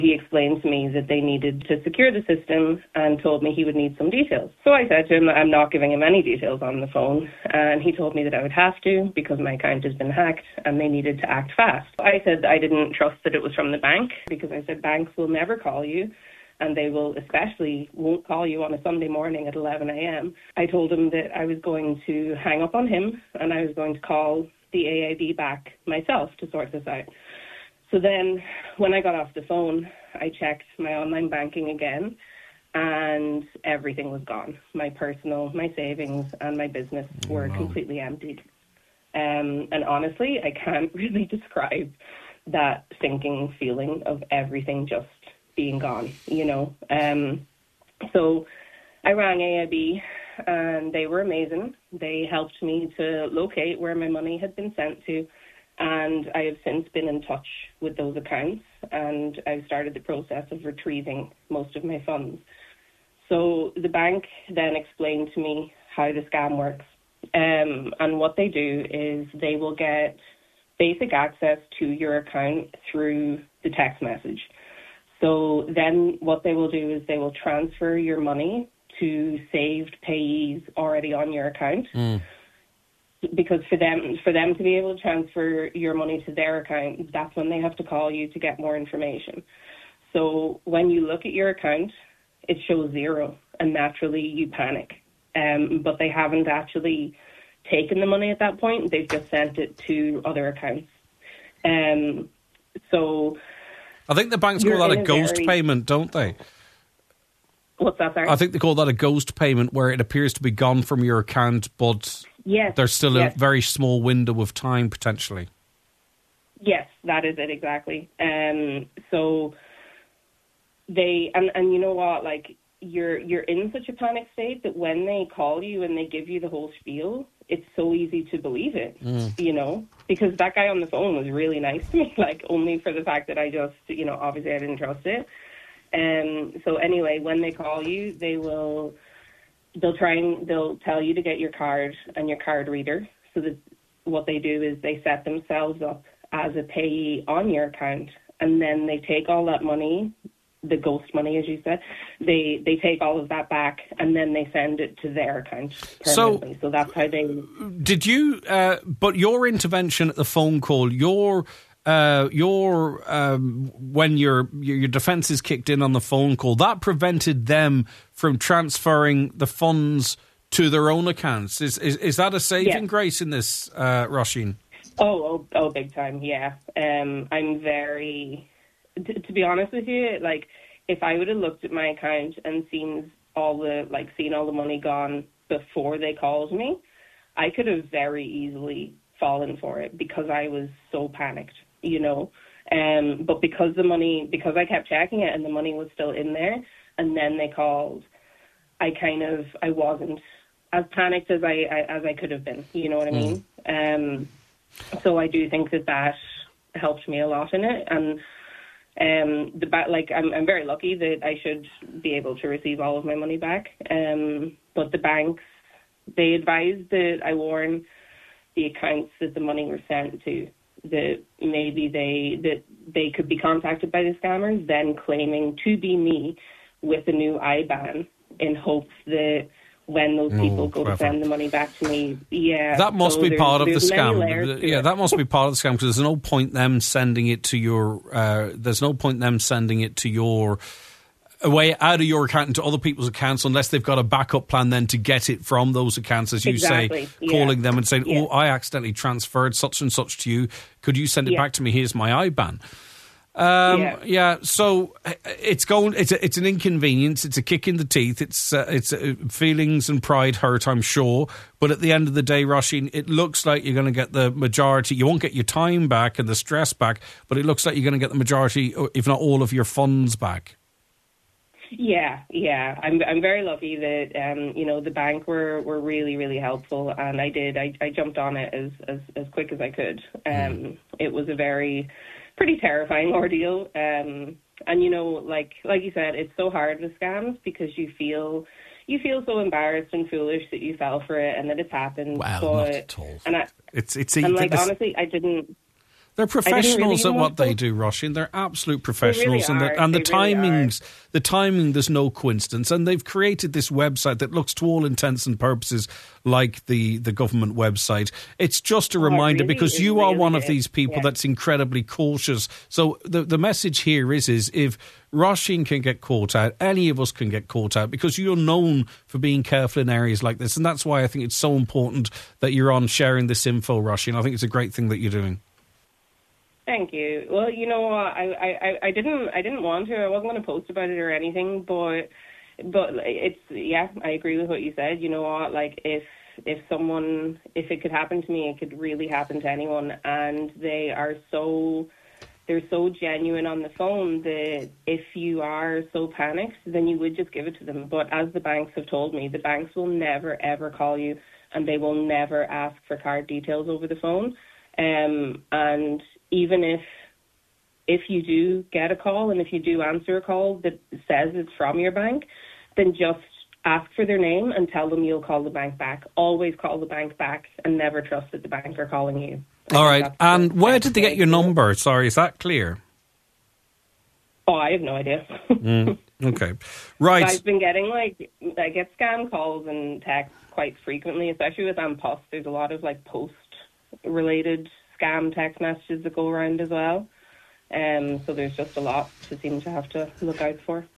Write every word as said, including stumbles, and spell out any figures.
He explained to me that they needed to secure the system and told me he would need some details. So I said to him that I'm not giving him any details on the phone, and he told me that I would have to because my account has been hacked and they needed to act fast. I said I didn't trust that it was from the bank because I said banks will never call you, and they will especially won't call you on a Sunday morning at eleven a.m. I told him that I was going to hang up on him and I was going to call the A I B back myself to sort this out. So then when I got off the phone, I checked my online banking again and everything was gone. My personal, my savings and my business were wow. completely emptied. Um, and honestly, I can't really describe that sinking feeling of everything just being gone, you know. Um, so I rang A I B and they were amazing. They helped me to locate where my money had been sent to. And I have since been in touch with those accounts and I've started the process of retrieving most of my funds. So the bank then explained to me how the scam works. Um, and what they do is they will get basic access to your account through the text message. So then what they will do is they will transfer your money to saved payees already on your account. Mm. Because for them for them to be able to transfer your money to their account, that's when they have to call you to get more information. So when you look at your account, it shows zero, and naturally you panic. Um, but they haven't actually taken the money at that point. They've just sent it to other accounts. Um, so I think the banks call that a ghost very... payment, don't they? What's that, sorry? I think they call that a ghost payment, where it appears to be gone from your account, but yes, there's still yes. a very small window of time, potentially. Yes, that is it, exactly. Um, so they, and, and you know what, like, you're you're in such a panic state that when they call you and they give you the whole spiel, it's so easy to believe it, mm. you know, because that guy on the phone was really nice to me, like, only for the fact that I just, you know, obviously I didn't trust it. Um, so anyway, when they call you, they will, they'll try and they'll tell you to get your card and your card reader. So that what they do is they set themselves up as a payee on your account, and then they take all that money, the ghost money, as you said, they they take all of that back, and then they send it to their account permanently. So, so that's how they... Did you, uh, but your intervention at the phone call, your... Uh, your um, when your your defence is kicked in on the phone call, that prevented them from transferring the funds to their own accounts. Is is, is that a saving yeah. grace in this, uh, Roisin? Oh, oh, oh, big time, yeah. Um, I'm very, t- to be honest with you, like, if I would have looked at my account and seen all the like seen all the money gone before they called me, I could have very easily fallen for it because I was so panicked. You know, um, but because the money, because I kept checking it and the money was still in there, and then they called, I kind of, I wasn't as panicked as I, I as I could have been. You know what I mean? Mm. Um, so I do think that that helped me a lot in it, and um, the ba- like I'm I'm very lucky that I should be able to receive all of my money back. Um, but the banks, they advised that I warn the accounts that the money was sent to, that maybe they that they could be contacted by the scammers, then claiming to be me with a new I B A N in hopes that when those people oh, go clever. to send the money back to me, yeah. That must so be part of the scam. Yeah, it. that must be part of the scam, because there's no point them sending it to your, uh, there's no point them sending it to your, away out of your account into other people's accounts unless they've got a backup plan then to get it from those accounts, as you exactly. say, yeah. calling them and saying, yeah. oh, I accidentally transferred such and such to you. Could you send it yeah. back to me? Here's my I B A N. Um, yeah. yeah, so it's going. It's a, it's an inconvenience. It's a kick in the teeth. It's uh, it's uh, feelings and pride hurt, I'm sure. But at the end of the day, Roisin, it looks like you're going to get the majority. You won't get your time back and the stress back, but it looks like you're going to get the majority, if not all, of your funds back. Yeah, yeah. I'm I'm very lucky that um, you know, the bank were, were really, really helpful, and I did. I, I jumped on it as, as, as quick as I could. Um, mm. It was a very pretty terrifying ordeal. Um, and you know, like like you said, it's so hard with scams because you feel you feel so embarrassed and foolish that you fell for it and that it's happened. Wow, but, not at all. And I, it's it's and even, like it's, honestly, I didn't. They're professionals really at what they to. do, Roisin. They're absolute professionals, They really and the, are. and the They really timings, are. the timing. There's no coincidence, and they've created this website that looks, to all intents and purposes, like the, the government website. It's just a Oh, reminder, really? because It you are really one of is. these people Yeah. that's incredibly cautious. So the the message here is is if Roisin can get caught out, any of us can get caught out, because you're known for being careful in areas like this, and that's why I think it's so important that you're on sharing this info, Roisin. I think it's a great thing that you're doing. Thank you. Well, you know what, I, I, I didn't I didn't want to. I wasn't going to post about it or anything, but but it's yeah, I agree with what you said. You know what, like if if someone if it could happen to me, it could really happen to anyone, and they are so they're so genuine on the phone that if you are so panicked, then you would just give it to them. But as the banks have told me, the banks will never ever call you, and they will never ask for card details over the phone. Um, and even if if you do get a call, and if you do answer a call that says it's from your bank, then just ask for their name and tell them you'll call the bank back. Always call the bank back, and never trust that the bank are calling you. I All think right. that's the And where best did they way get your to do it. number? Sorry, is that clear? Oh, I have no idea. Mm, okay. Right. I've been getting, like, I get scam calls and texts quite frequently, especially with An Post. There's a lot of, like, post-related scam text messages that go around as well. Um, so there's just a lot to seem to have to look out for.